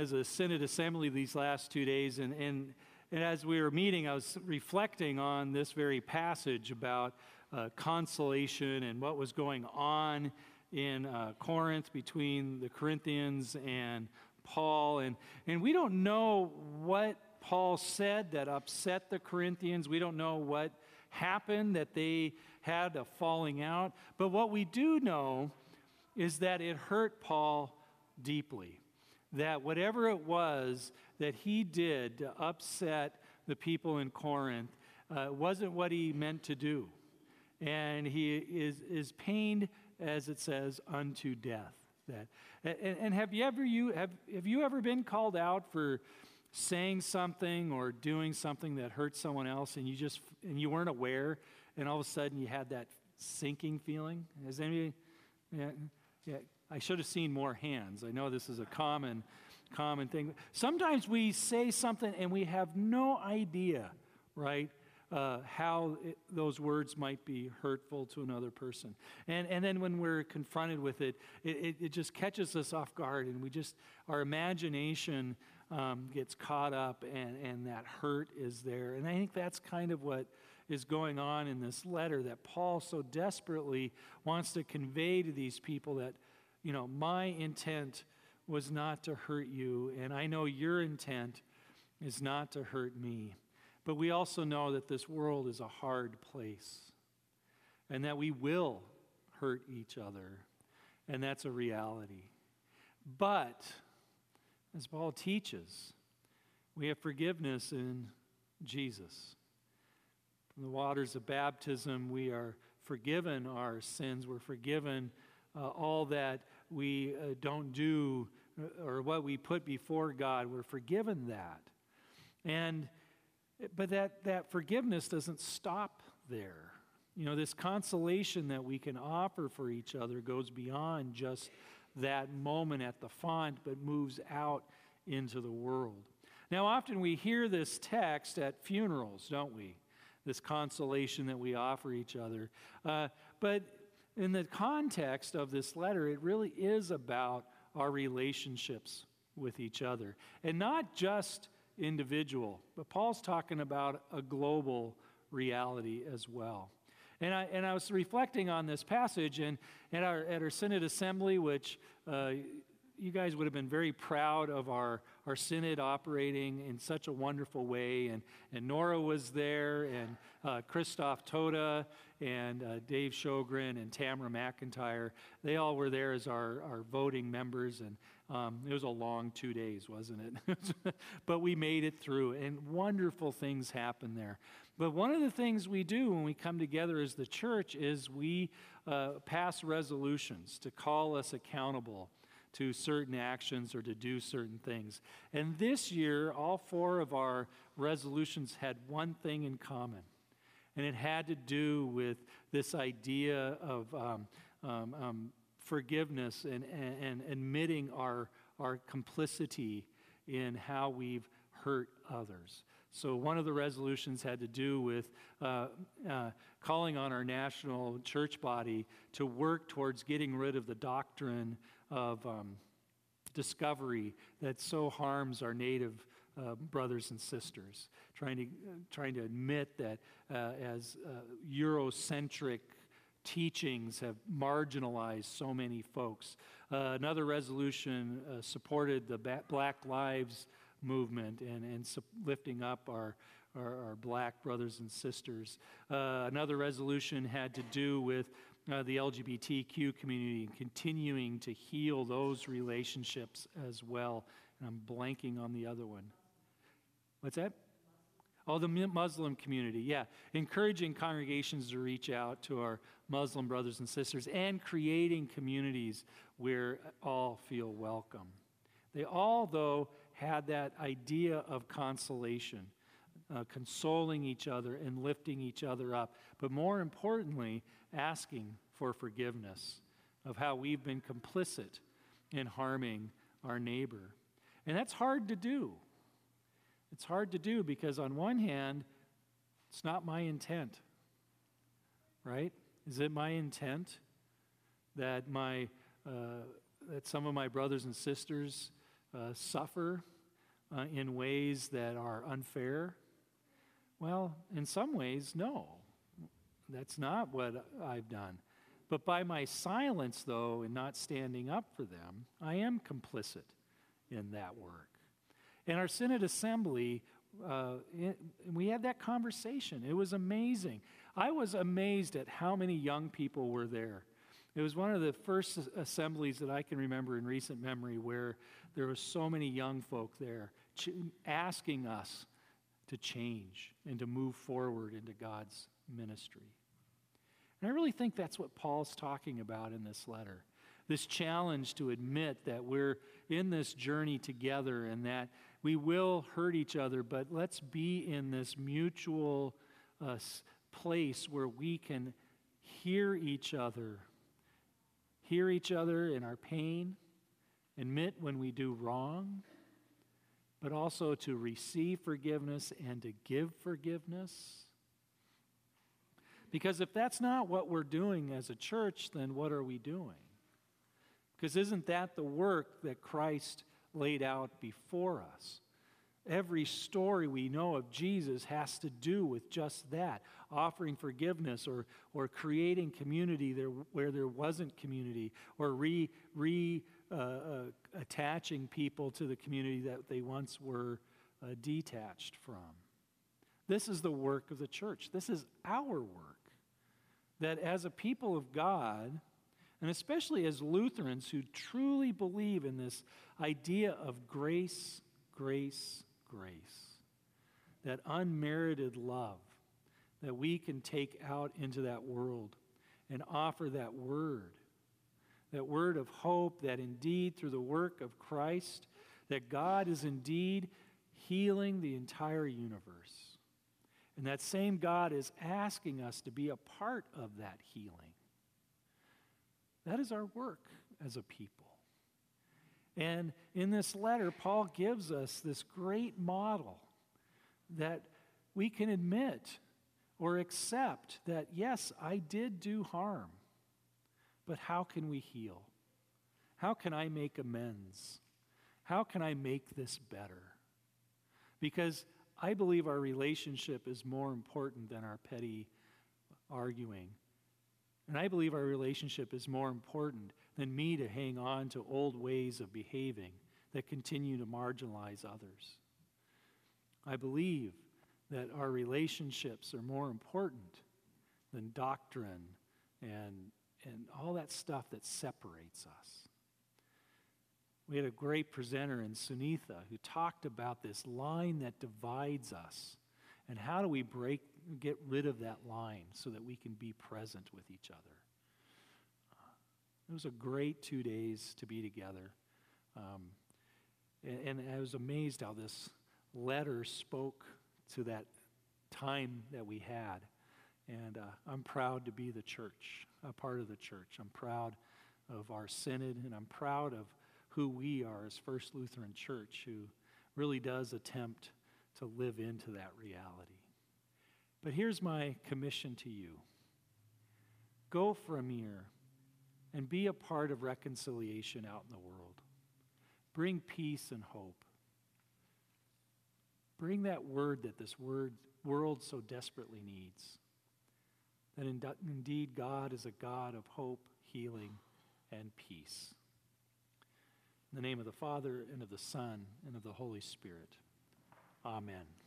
as a Synod Assembly these last 2 days, and as we were meeting, I was reflecting on this very passage about consolation and what was going on in Corinth between the Corinthians and Paul. And we don't know what Paul said that upset the Corinthians. We don't know what happened, that they had a falling out. But what we do know is that it hurt Paul deeply. That whatever it was that he did to upset the people in Corinth wasn't what he meant to do. And he is pained, as it says, unto death. And have you ever been called out for saying something or doing something that hurt someone else, and you weren't aware, and all of a sudden you had that sinking feeling? Has anybody? Yeah. I should have seen more hands. I know this is a common thing. Sometimes we say something and we have no idea, right, how those words might be hurtful to another person. And then when we're confronted with it, it just catches us off guard, and our imagination gets caught up, and that hurt is there. And I think that's kind of what is going on in this letter, that Paul so desperately wants to convey to these people that, my intent was not to hurt you, and I know your intent is not to hurt me. But we also know that this world is a hard place, and that we will hurt each other, and that's a reality. But, as Paul teaches, we have forgiveness in Jesus. From the waters of baptism, we are forgiven our sins. We're forgiven all that we don't do or what we put before God. We're forgiven that. But that forgiveness doesn't stop there. This consolation that we can offer for each other goes beyond just that moment at the font, but moves out into the world. Now, often we hear this text at funerals, don't we? This consolation that we offer each other. But in the context of this letter, it really is about our relationships with each other. And not just individual, but Paul's talking about a global reality as well. And I was reflecting on this passage, and at our Synod Assembly, which you guys would have been very proud of our synod operating in such a wonderful way. And Nora was there, and Christoph Toda, and Dave Sjogren, and Tamara McIntyre. They all were there as our voting members, and it was a long 2 days, wasn't it? But we made it through, and wonderful things happened there. But one of the things we do when we come together as the church is we pass resolutions to call us accountable to certain actions or to do certain things. And this year, all 4 of our resolutions had one thing in common, and it had to do with this idea of forgiveness and admitting our complicity in how we've hurt others. So one of the resolutions had to do with calling on our national church body to work towards getting rid of the doctrine of discovery that so harms our native brothers and sisters. Trying to admit that as Eurocentric teachings have marginalized so many folks. Another resolution supported the Black Lives movement and lifting up our black brothers and sisters. Another resolution had to do with the LGBTQ community and continuing to heal those relationships as well. And I'm blanking on the other one. What's that? Oh, the Muslim community, yeah. Encouraging congregations to reach out to our Muslim brothers and sisters and creating communities where all feel welcome. They all, though, had that idea of consolation, consoling each other and lifting each other up, but more importantly, asking for forgiveness of how we've been complicit in harming our neighbor. And that's hard to do. It's hard to do because on one hand, it's not my intent, right? Is it my intent that that some of my brothers and sisters suffer in ways that are unfair? Well, in some ways, no. That's not what I've done. But by my silence, though, and not standing up for them, I am complicit in that work. In our Synod Assembly, we had that conversation. It was amazing. I was amazed at how many young people were there. It was one of the first assemblies that I can remember in recent memory where there were so many young folk there asking us to change and to move forward into God's ministry. And I really think that's what Paul's talking about in this letter. This challenge to admit that we're in this journey together and that we will hurt each other, but let's be in this mutual place where we can hear each other in our pain, admit when we do wrong, but also to receive forgiveness and to give forgiveness. Because if that's not what we're doing as a church, then what are we doing? Because isn't that the work that Christ laid out before us? Every story we know of Jesus has to do with just that, offering forgiveness or creating community there where there wasn't community, or attaching people to the community that they once were detached from. This is the work of the church. This is our work. That as a people of God, and especially as Lutherans who truly believe in this idea of grace, grace, grace, that unmerited love that we can take out into that world and offer that word of hope that indeed through the work of Christ, that God is indeed healing the entire universe. And that same God is asking us to be a part of that healing. That is our work as a people. And in this letter, Paul gives us this great model that we can admit or accept that, yes, I did do harm, but how can we heal? How can I make amends? How can I make this better? Because I believe our relationship is more important than our petty arguing. And I believe our relationship is more important than me to hang on to old ways of behaving that continue to marginalize others. I believe that our relationships are more important than doctrine and all that stuff that separates us. We had a great presenter in Sunitha who talked about this line that divides us. And how do we get rid of that line so that we can be present with each other? It was a great 2 days to be together. And I was amazed how this letter spoke to that time that we had. And I'm proud to be the church, a part of the church. I'm proud of our synod, and I'm proud of who we are as First Lutheran Church, who really does attempt to live into that reality. But here's my commission to you. Go from here and be a part of reconciliation out in the world. Bring peace and hope. Bring that word that this world so desperately needs. That indeed God is a God of hope, healing, and peace. In the name of the Father, and of the Son, and of the Holy Spirit. Amen.